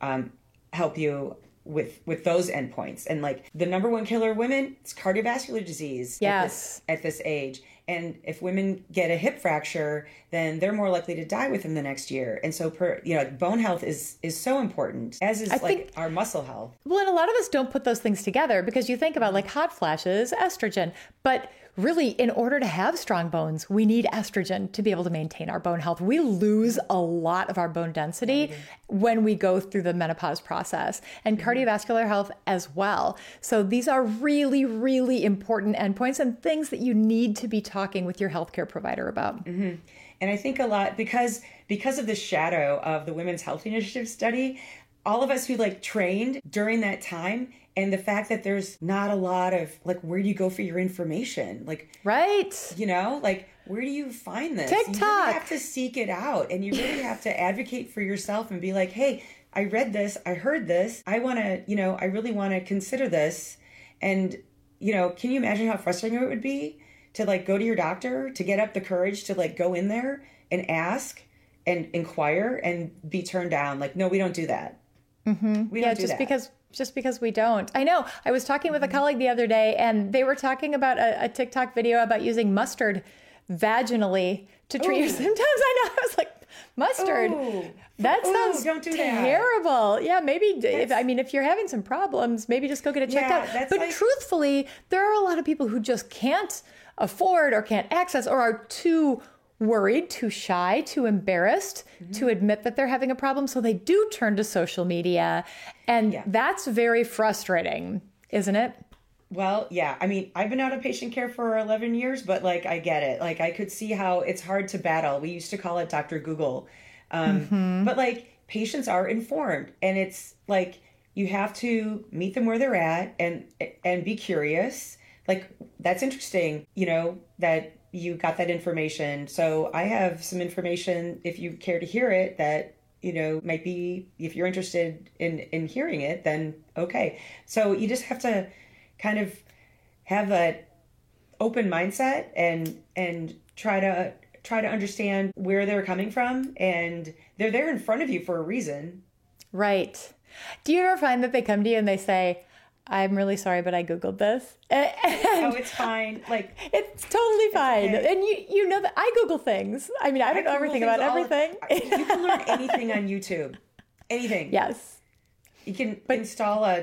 help you with those endpoints. And like the number one killer of women, it's cardiovascular disease. Yes. At this age. And if women get a hip fracture, then they're more likely to die within the next year. And so, bone health is so important, as is our muscle health. Well, and a lot of us don't put those things together because you think about like hot flashes, estrogen, but really, in order to have strong bones, we need estrogen to be able to maintain our bone health. We lose a lot of our bone density when we go through the menopause process, and cardiovascular health as well. So these are really, really important endpoints and things that you need to be talking with your healthcare provider about. Mm-hmm. And I think a lot, because of the shadow of the Women's Health Initiative study, all of us who like trained during that time, and the fact that there's not a lot of like, where do you go for your information? Like, right. You know, like, where do you find this? TikTok. You really have to seek it out, and you really have to advocate for yourself and be like, hey, I read this, I heard this, I want to, I really want to consider this. And, can you imagine how frustrating it would be to like go to your doctor, to get up the courage to like go in there and ask and inquire and be turned down? Like, no, we don't do that. Mm-hmm. We don't do that. Just because we don't. I know. I was talking with a colleague the other day, and they were talking about a TikTok video about using mustard vaginally to treat your symptoms. I know. I was like, mustard? That sounds don't do terrible. That. Yeah, maybe if you're having some problems, maybe just go get it checked out. But truthfully, there are a lot of people who just can't afford or can't access or are too worried, too shy, too embarrassed to admit that they're having a problem. So they do turn to social media. And that's very frustrating, isn't it? Well, yeah. I mean, I've been out of patient care for 11 years, but like, I get it. Like, I could see how it's hard to battle. We used to call it Dr. Google. But like, patients are informed, and it's like, you have to meet them where they're at and be curious. Like, that's interesting, that you got that information. So I have some information, if you care to hear it, that, might be, if you're interested in hearing it, then okay. So you just have to kind of have an open mindset and try to understand where they're coming from, and they're there in front of you for a reason. Right. Do you ever find that they come to you and they say, I'm really sorry, but I Googled this. It's fine. Like, it's totally fine. Okay. And you know that I Google things. I mean, I don't know everything about everything. You can learn anything on YouTube. Anything. Yes. You can install a,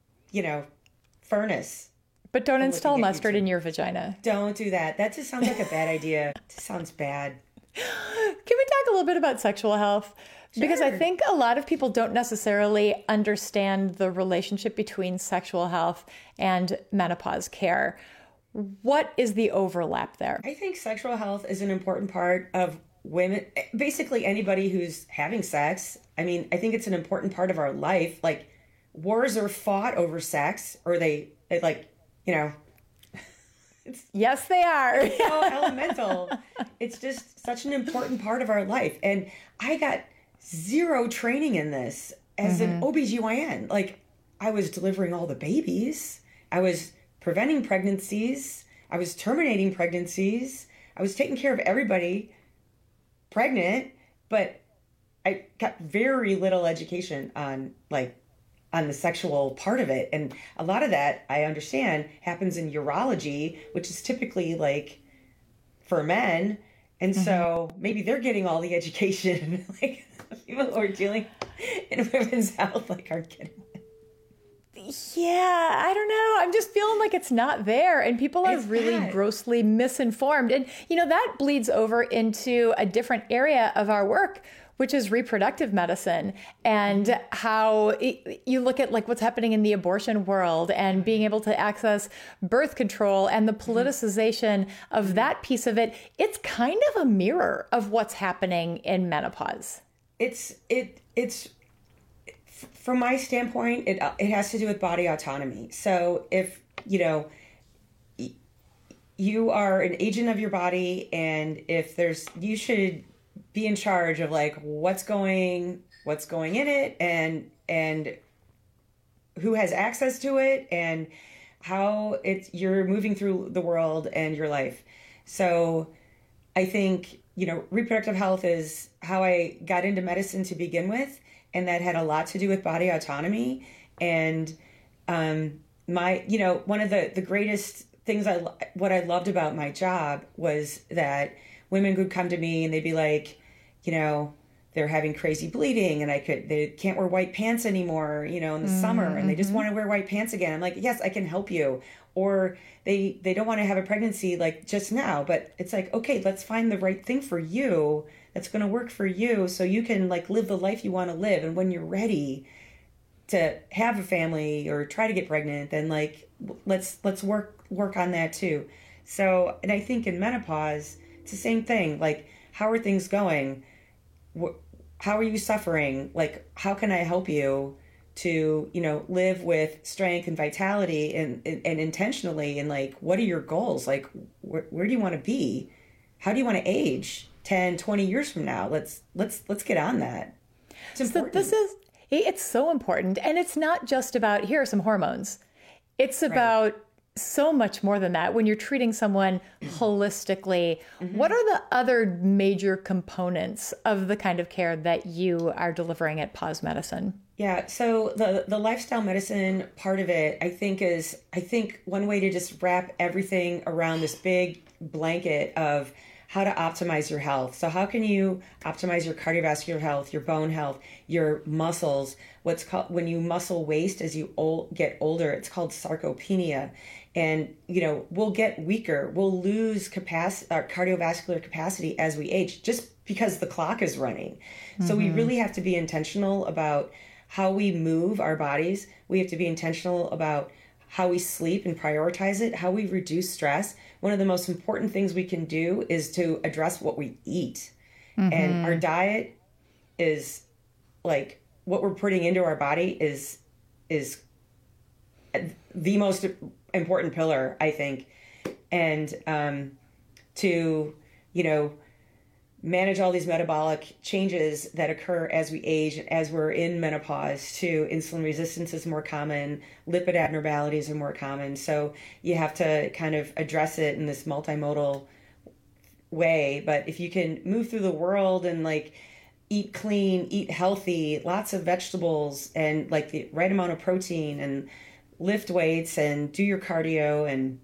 furnace. But don't install mustard in your vagina. Don't do that. That just sounds like a bad idea. It just sounds bad. Can we talk a little bit about sexual health? Sure. Because I think a lot of people don't necessarily understand the relationship between sexual health and menopause care. What is the overlap there? I think sexual health is an important part of women, basically anybody who's having sex. I mean, I think it's an important part of our life. Like, wars are fought over sex, or they like, yes, they are. It's so elemental. It's just such an important part of our life. And I got zero training in this as an OBGYN. Like, I was delivering all the babies. I was preventing pregnancies. I was terminating pregnancies. I was taking care of everybody pregnant, but I got very little education on the sexual part of it. And a lot of that, I understand, happens in urology, which is typically like for men. And so maybe they're getting all the education. Like, people who are dealing in women's health aren't getting it. Yeah, I don't know. I'm just feeling like it's not there, and people are really grossly misinformed. And, that bleeds over into a different area of our work, which is reproductive medicine, and how you look at what's happening in the abortion world and being able to access birth control and the politicization of that piece of it. It's kind of a mirror of what's happening in menopause. It's from my standpoint, it has to do with body autonomy. So if, you are an agent of your body, and if you should be in charge of like what's going in it, and who has access to it, and how you're moving through the world and your life. So I think, reproductive health is how I got into medicine to begin with, and that had a lot to do with body autonomy. And one of the greatest things what I loved about my job was that women would come to me and they'd be like, they're having crazy bleeding, and they can't wear white pants anymore, in the summer, and they just want to wear white pants again. I'm like, yes, I can help you. Or they don't want to have a pregnancy like just now, but it's like, okay, let's find the right thing for you that's going to work for you, so you can like live the life you want to live. And when you're ready to have a family or try to get pregnant, then like let's work on that too. So, and I think in menopause, it's the same thing. Like, how are things going? How are you suffering? Like, how can I help you to, live with strength and vitality and intentionally? And like, what are your goals? Like, where do you want to be? How do you want to age 10, 20 years from now? Let's get on that. It's important. So it's so important. And it's not just about, here are some hormones. It's about so much more than that. When you're treating someone holistically, what are the other major components of the kind of care that you are delivering at Pause Medicine? Yeah, so the lifestyle medicine part of it, I think one way to just wrap everything around this big blanket of how to optimize your health. So how can you optimize your cardiovascular health, your bone health, your muscles? What's called, when you muscle waste as you get older, it's called sarcopenia. And, we'll get weaker. We'll lose cardiovascular capacity as we age just because the clock is running. So we really have to be intentional about how we move our bodies. We have to be intentional about how we sleep and prioritize it, how we reduce stress. One of the most important things we can do is to address what we eat. And our diet is like what we're putting into our body is the most important pillar, I think. And to, manage all these metabolic changes that occur as we age, as we're in menopause, to insulin resistance is more common, lipid abnormalities are more common. So you have to kind of address it in this multimodal way. But if you can move through the world and like eat clean, eat healthy, lots of vegetables, and like the right amount of protein, and lift weights and do your cardio, and,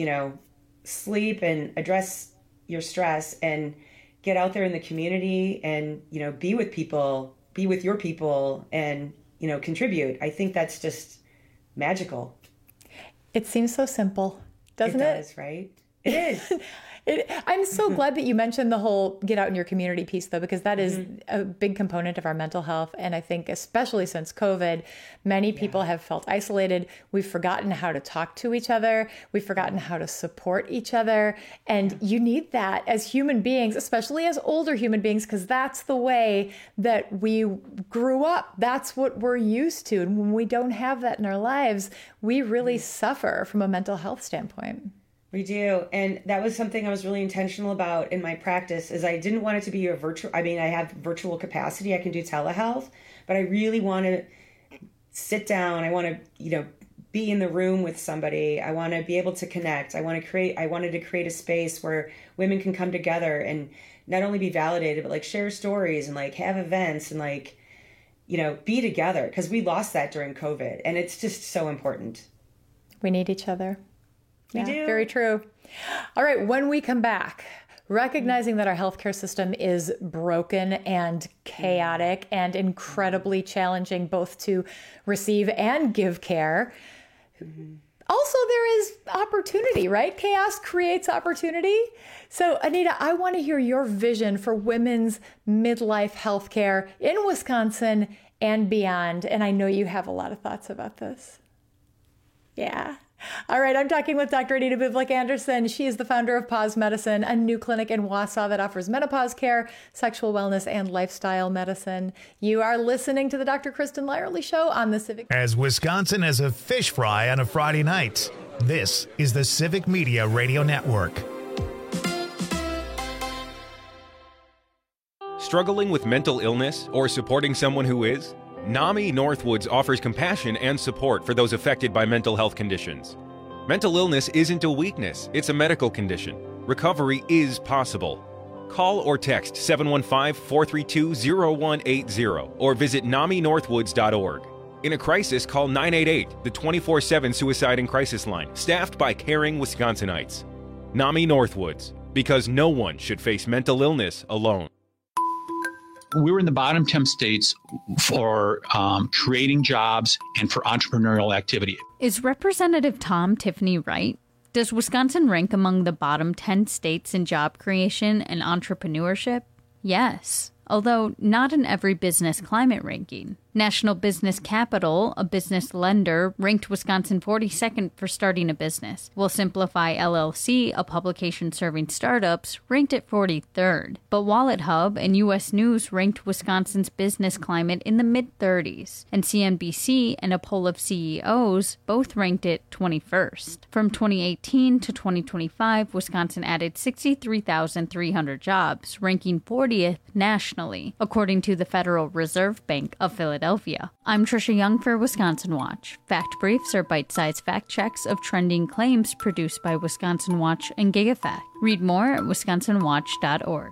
sleep and address your stress, and get out there in the community and, be with people, be with your people, and, contribute. I think that's just magical. It seems so simple, doesn't it? It does, right? It is. I'm so glad that you mentioned the whole get out in your community piece, though, because that is a big component of our mental health. And I think especially since COVID, many people have felt isolated. We've forgotten how to talk to each other. We've forgotten how to support each other. And you need that as human beings, especially as older human beings, because that's the way that we grew up. That's what we're used to. And when we don't have that in our lives, we really suffer from a mental health standpoint. We do. And that was something I was really intentional about in my practice, is I didn't want it to be a virtual, I have virtual capacity. I can do telehealth, but I really want to sit down. I want to, be in the room with somebody. I want to be able to connect. I wanted to create a space where women can come together and not only be validated, but like share stories and like have events and like, be together, because we lost that during COVID, and it's just so important. We need each other. We do. Very true. All right. When we come back, recognizing that our healthcare system is broken and chaotic and incredibly challenging both to receive and give care. Also, there is opportunity, right? Chaos creates opportunity. So, Anita, I want to hear your vision for women's midlife healthcare in Wisconsin and beyond. And I know you have a lot of thoughts about this. Yeah. All right, I'm talking with Dr. Anita Bublik-Anderson. She is the founder of Pause Medicine, a new clinic in Wausau that offers menopause care, sexual wellness, and lifestyle medicine. You are listening to the Dr. Kristen Lyerly Show on the Civic. As Wisconsin has a fish fry on a Friday night, this is the Civic Media Radio Network. Struggling with mental illness or supporting someone who is? NAMI Northwoods offers compassion and support for those affected by mental health conditions. Mental illness isn't a weakness, it's a medical condition. Recovery is possible. Call or text 715-432-0180 or visit NAMINorthwoods.org. In a crisis, call 988, the 24/7 suicide and crisis line, staffed by caring Wisconsinites. NAMI Northwoods, because no one should face mental illness alone. We were in the bottom 10 states for creating jobs and for entrepreneurial activity. Is Representative Tom Tiffany right? Does Wisconsin rank among the bottom 10 states in job creation and entrepreneurship? Yes, although not in every business climate ranking. National Business Capital, a business lender, ranked Wisconsin 42nd for starting a business, while Simplify LLC, a publication serving startups, ranked it 43rd. But Wallet Hub and U.S. News ranked Wisconsin's business climate in the mid-30s, and CNBC and a poll of CEOs both ranked it 21st. From 2018 to 2025, Wisconsin added 63,300 jobs, ranking 40th nationally, according to the Federal Reserve Bank of Philadelphia. I'm Trisha Young for Wisconsin Watch. Fact Briefs are bite-sized fact checks of trending claims produced by Wisconsin Watch and GigaFact. Read more at wisconsinwatch.org.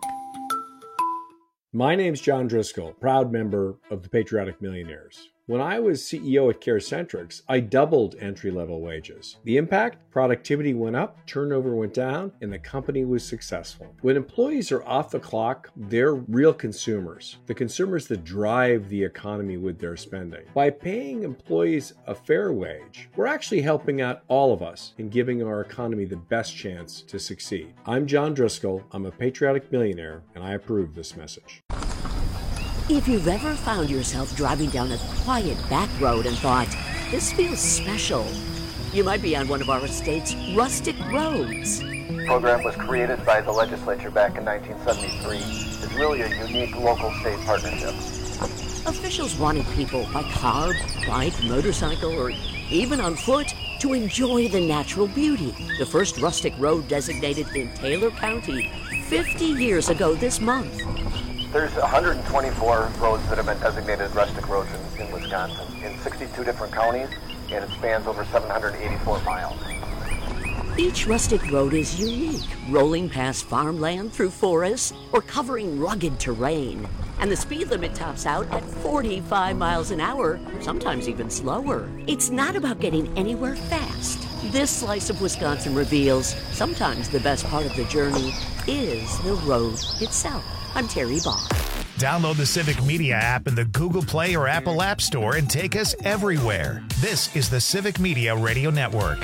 My name's John Driscoll, proud member of the Patriotic Millionaires. When I was CEO at CareCentrix, I doubled entry-level wages. The impact? Productivity went up, turnover went down, and the company was successful. When employees are off the clock, they're real consumers, the consumers that drive the economy with their spending. By paying employees a fair wage, we're actually helping out all of us in giving our economy the best chance to succeed. I'm John Driscoll, I'm a patriotic millionaire, and I approve this message. If you've ever found yourself driving down a quiet back road and thought, this feels special, you might be on one of our state's rustic roads. The program was created by the legislature back in 1973. It's really a unique local-state partnership. Officials wanted people by car, bike, motorcycle, or even on foot to enjoy the natural beauty. The first rustic road designated in Taylor County 50 years ago this month. There's 124 roads that have been designated rustic roads in Wisconsin in 62 different counties, and it spans over 784 miles. Each rustic road is unique, rolling past farmland through forests or covering rugged terrain. And the speed limit tops out at 45 miles an hour, sometimes even slower. It's not about getting anywhere fast. This slice of Wisconsin reveals sometimes the best part of the journey is the road itself. I'm Terry Bach. Download the Civic Media app in the Google Play or Apple App Store and take us everywhere. This is the Civic Media Radio Network.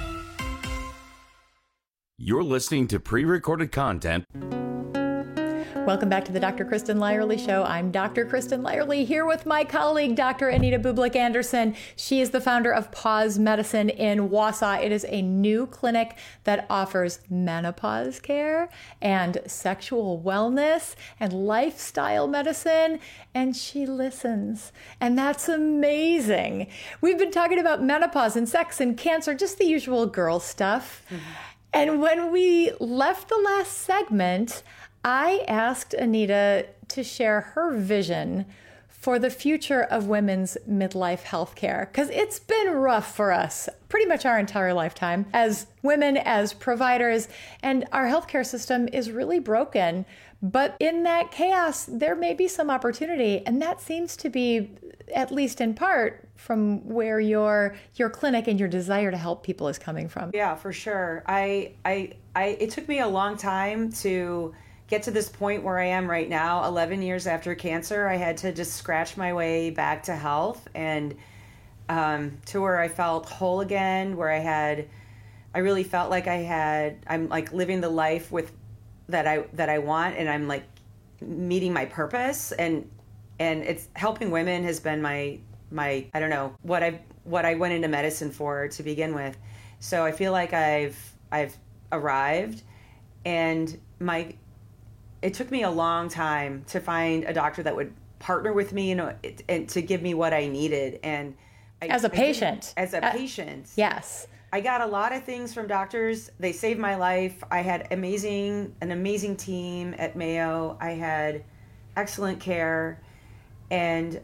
You're listening to pre-recorded content. Welcome back to the Dr. Kristen Lyerly Show. I'm Dr. Kristen Lyerly here with my colleague, Dr. Anita Bublik-Anderson. She is the founder of Pause Medicine in Wausau. It is a new clinic that offers menopause care and sexual wellness and lifestyle medicine, and she listens. And that's amazing. We've been talking about menopause and sex and cancer, just the usual girl stuff. Mm-hmm. And when we left the last segment, I asked Anita to share her vision for the future of women's midlife health care, because it's been rough for us pretty much our entire lifetime as women, as providers, and our healthcare system is really broken. But in that chaos, there may be some opportunity, and that seems to be, at least in part, from where your clinic and your desire to help people is coming from. Yeah, for sure. It took me a long time to get to this point where I am right now. 11 years after cancer, I had to just scratch my way back to health and to where I felt whole again, where I really felt like I'm like living the life that I want, and I'm like meeting my purpose, and it's helping women has been my I don't know what I went into medicine for to begin with. So I feel like I've arrived, and it took me a long time to find a doctor that would partner with me, and to give me what I needed. And as a patient, yes, I got a lot of things from doctors. They saved my life. I had an amazing team at Mayo. I had excellent care, and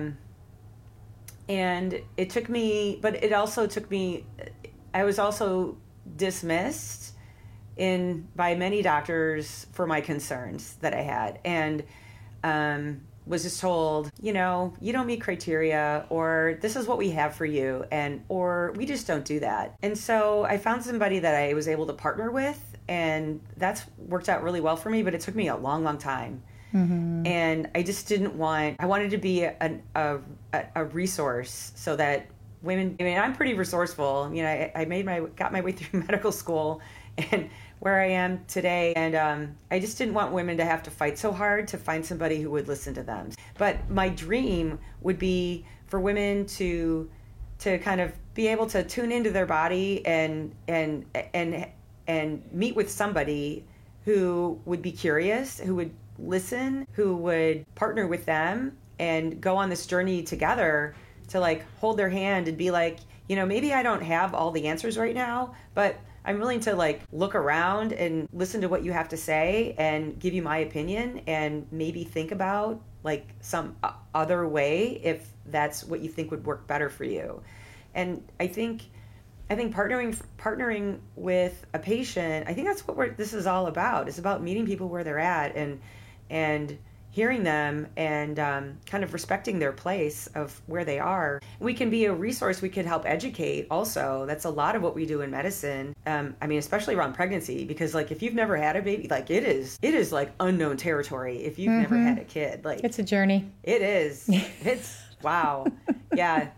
it took me, but it also took me. I was also dismissed by many doctors for my concerns that I had, and was just told, you don't meet criteria, or this is what we have for you, or we just don't do that. And so I found somebody that I was able to partner with, and that's worked out really well for me, but it took me a long, long time. Mm-hmm. And I just I wanted to be a resource so that women, I'm pretty resourceful. I got my way through medical school and where I am today. And I just didn't want women to have to fight so hard to find somebody who would listen to them. But my dream would be for women to kind of be able to tune into their body and meet with somebody who would be curious, who would listen, who would partner with them and go on this journey together, to hold their hand and be like, maybe I don't have all the answers right now, but I'm willing to look around and listen to what you have to say and give you my opinion, and maybe think about some other way if that's what you think would work better for you. And I think partnering with a patient, I think that's what this is all about. It's about meeting people where they're at and hearing them and kind of respecting their place of where they are. We can be a resource. We can help educate also. That's a lot of what we do in medicine. Especially around pregnancy, because if you've never had a baby, it is unknown territory. If you've never had a kid, it's a journey. It is. It's wow. Yeah.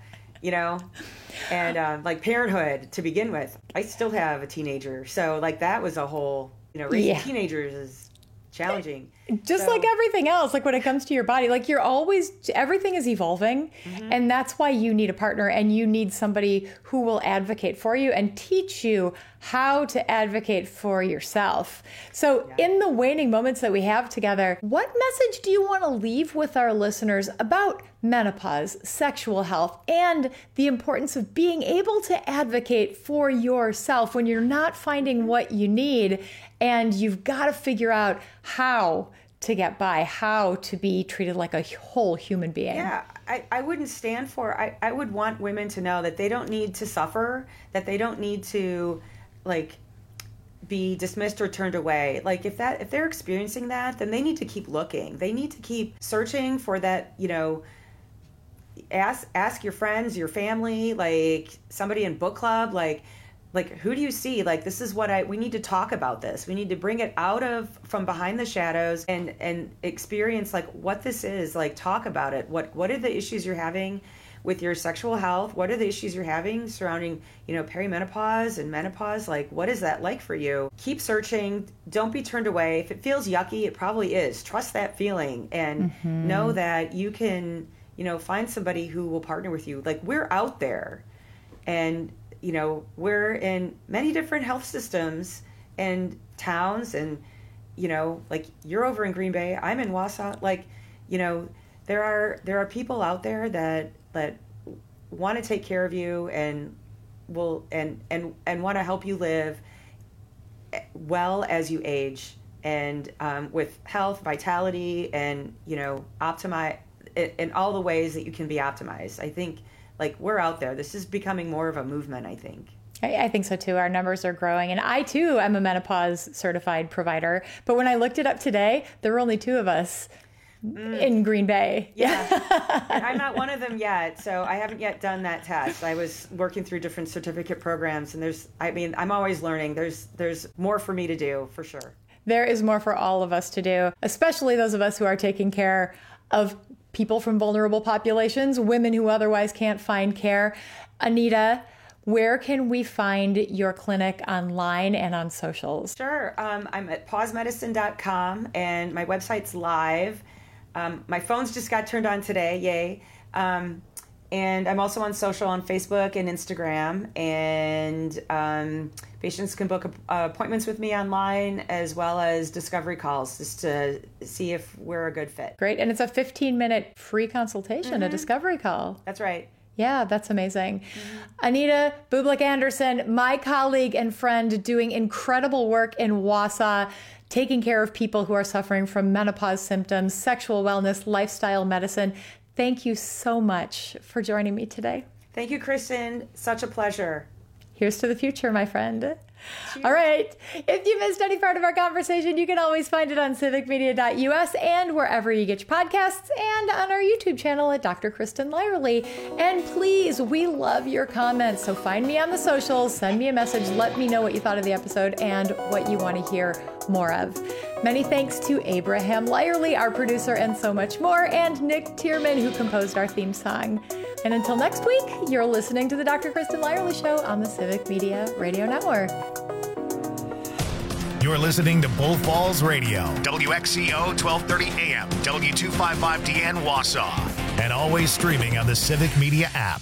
And parenthood to begin with. I still have a teenager. So that was a whole, raising teenagers is challenging. Just like everything else, when it comes to your body, everything is evolving. Mm-hmm. And that's why you need a partner, and you need somebody who will advocate for you and teach you how to advocate for yourself. So in the waning moments that we have together, what message do you want to leave with our listeners about menopause, sexual health, and the importance of being able to advocate for yourself when you're not finding what you need, and you've got to figure out how to get by, how to be treated like a whole human being? Yeah, I wouldn't stand for, I would want women to know that they don't need to suffer, that they don't need to be dismissed or turned away. If they're experiencing that, then they need to keep looking. They need to keep searching for that, ask your friends, your family, somebody in book club, who do you see? This is what we need to talk about this. We need to bring it from behind the shadows and experience what this is, talk about it. What are the issues you're having with your sexual health? What are the issues you're having surrounding, perimenopause and menopause? What is that like for you? Keep searching. Don't be turned away. If it feels yucky, it probably is. Trust that feeling and know that you can, find somebody who will partner with you. We're out there, and we're in many different health systems and towns, and, you're over in Green Bay, I'm in Wausau. There are people out there that want to take care of you and will, and want to help you live well as you age, and with health, vitality, and, optimize in all the ways that you can be optimized. I think we're out there. This is becoming more of a movement, I think. I think so too. Our numbers are growing. And I too am a menopause certified provider. But when I looked it up today, there were only 2 of us in Green Bay. Yeah. And I'm not one of them yet. So I haven't yet done that test. I was working through different certificate programs, and I'm always learning. There's more for me to do, for sure. There is more for all of us to do, especially those of us who are taking care of people from vulnerable populations, women who otherwise can't find care. Anita, where can we find your clinic online and on socials? Sure. I'm at pausmedicine.com, and my website's live. My phones just got turned on today. Yay. And I'm also on social on Facebook and Instagram. And patients can book appointments with me online as well as discovery calls just to see if we're a good fit. Great. And it's a 15-minute free consultation, a discovery call. That's right. Yeah, that's amazing. Anita Bublik-Anderson, my colleague and friend, doing incredible work in Wausau, taking care of people who are suffering from menopause symptoms, sexual wellness, lifestyle medicine. Thank you so much for joining me today. Thank you, Kristen. Such a pleasure. Here's to the future, my friend. Cheers. All right. If you missed any part of our conversation, you can always find it on civicmedia.us and wherever you get your podcasts and on our YouTube channel at Dr. Kristen Lyerly. And please, we love your comments. So find me on the socials, send me a message, let me know what you thought of the episode and what you want to hear more of. Many thanks to Abraham Lyerly, our producer, and so much more, and Nick Tierman, who composed our theme song. And until next week, you're listening to the Dr. Kristen Lyerly Show on the Civic Media Radio Network. You're listening to Bull Falls Radio, WXCO 1230 AM, W255DN Wausau, and always streaming on the Civic Media app.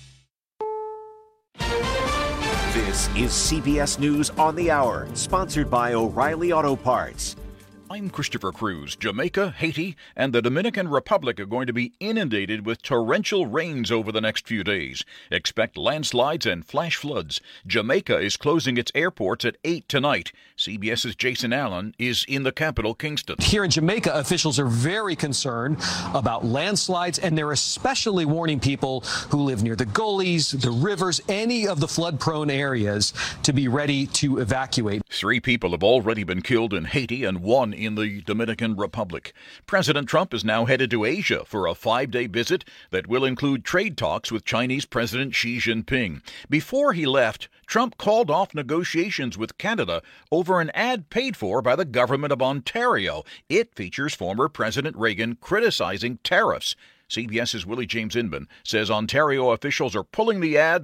This is CBS News on the Hour, sponsored by O'Reilly Auto Parts. I'm Christopher Cruz. Jamaica, Haiti, and the Dominican Republic are going to be inundated with torrential rains over the next few days. Expect landslides and flash floods. Jamaica is closing its airports at 8 tonight. CBS's Jason Allen is in the capital, Kingston. Here in Jamaica, officials are very concerned about landslides, and they're especially warning people who live near the gullies, the rivers, any of the flood-prone areas to be ready to evacuate. 3 people have already been killed in Haiti and 1 in the Dominican Republic. President Trump is now headed to Asia for a 5-day visit that will include trade talks with Chinese President Xi Jinping. Before he left, Trump called off negotiations with Canada over an ad paid for by the government of Ontario. It features former President Reagan criticizing tariffs. CBS's Willie James Inman says Ontario officials are pulling the ad